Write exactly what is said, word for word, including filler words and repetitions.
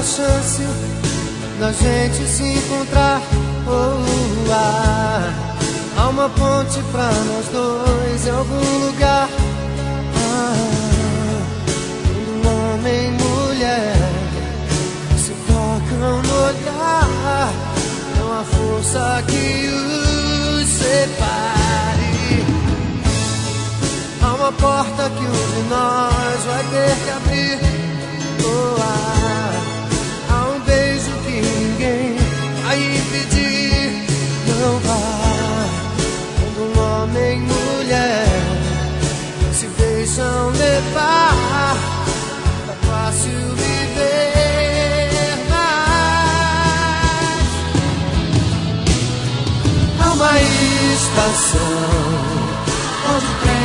uma chance da gente se encontrar. Oh, ah, há uma ponte pra nós dois em algum lugar. Ah, quando homem e mulher se tocam no olhar, não há força que os separe. Há uma porta que um de nós vai ter que abrir. Oh, ah, há um beijo que ninguém vai impedir. Não vá. Quando um homem e mulher se deixam levar, tá fácil viver, mas há uma estação onde tem